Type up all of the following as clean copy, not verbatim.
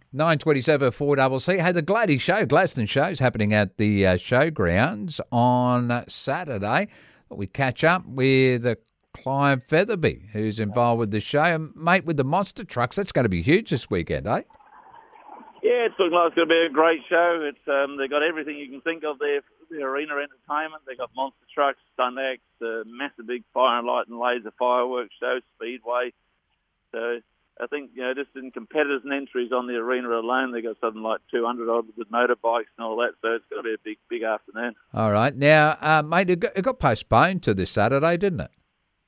9:27 4CC. Hey, the Gladstone Show's happening at the showgrounds on Saturday. We'd catch up with Clive Featherby, who's involved with the show. And, mate, with the monster trucks, that's going to be huge this weekend, eh? Yeah, it's looking like it's going to be a great show. It's they've got everything you can think of there. The arena entertainment. They've got monster trucks, stunt acts, massive big fire and light and laser fireworks show, speedway. So I think, just in competitors and entries on the arena alone, they've got something like 200 odd with motorbikes and all that. So it's going to be a big afternoon. All right. Now, mate, it got postponed to this Saturday, didn't it?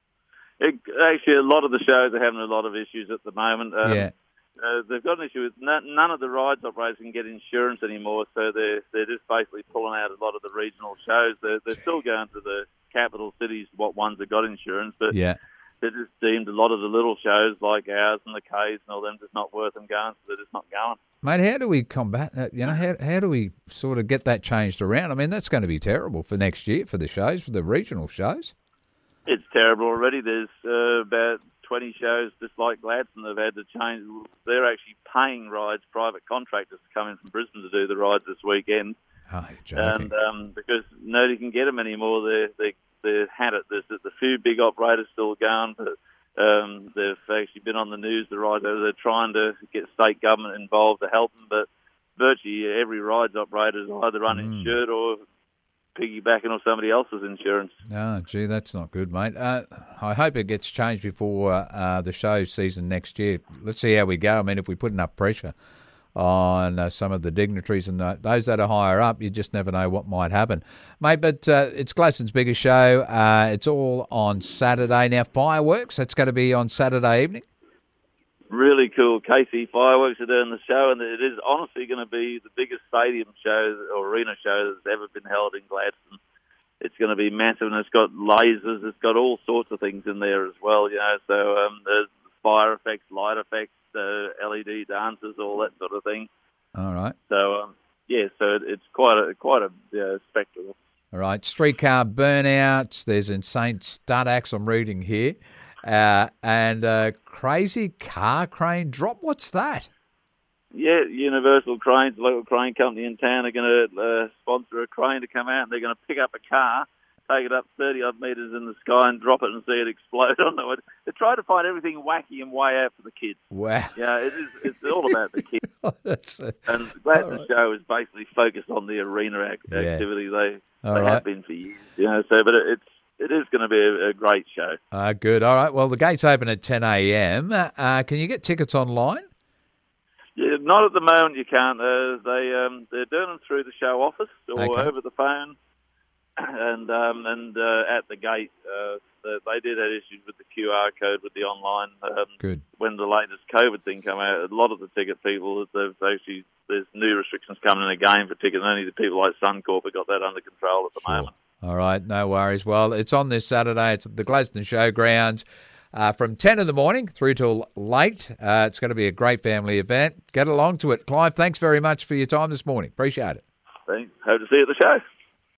Actually, a lot of the shows are having a lot of issues at the moment. Yeah. They've got an issue with none of the rides operators can get insurance anymore, so they're just basically pulling out a lot of the regional shows. They're still going to the capital cities, what ones have got insurance, but yeah. They're just deemed a lot of the little shows like ours and the K's and all them just not worth them going, so they're just not going. Mate, how do we combat that? How do we sort of get that changed around? I mean, that's going to be terrible for next year for the shows, for the regional shows. It's terrible already. There's about 20 shows just like Gladstone have had to change. They're actually paying rides, private contractors to come in from Brisbane to do the rides this weekend. Oh, you're joking. And because nobody can get them anymore, they've had it. There's the few big operators still going, but they've actually been on the news. The rides they're trying to get state government involved to help them, but virtually every rides operator is either uninsured or piggybacking on somebody else's insurance. Oh, gee, that's not good, mate. I hope it gets changed before the show season next year. Let's see how we go. I mean, if we put enough pressure on some of the dignitaries and those that are higher up, you just never know what might happen. Mate, but it's Gladstone's biggest show. It's all on Saturday. Now, fireworks, that's going to be on Saturday evening? Really cool. KC Fireworks are doing the show, and it is honestly going to be the biggest stadium show or arena show that's ever been held in Gladstone. It's going to be massive, and it's got lasers. It's got all sorts of things in there as well, So there's fire effects, light effects, LED dancers, all that sort of thing. All right. So, so it's quite a spectacle. All right. Streetcar burnouts. There's insane stunt acts I'm reading here. And crazy car crane drop. What's that? Yeah, Universal Cranes, the local crane company in town, are going to sponsor a crane to come out, and they're going to pick up a car, take it up 30-odd metres in the sky and drop it and see it explode on the way. They try to find everything wacky and way out for the kids. Wow. Yeah, it's all about the kids. And the Gladstone show is basically focused on the arena activity. They have been for years. But it is going to be a great show. Good. All right. Well, the gates open at 10 a.m. Can you get tickets online? Yeah, not at the moment. You can't. They're doing them through the show office or over the phone, and at the gate. They did have issues with the QR code with the online. Good. When the latest COVID thing came out, a lot of the ticket people, there's new restrictions coming in again for tickets. Only the people like Suncorp have got that under control at the moment. All right, no worries. Well, it's on this Saturday. It's at the Gladstone Showgrounds from 10 in the morning through till late. It's going to be a great family event. Get along to it. Clive, thanks very much for your time this morning. Appreciate it. Thanks. Hope to see you at the show.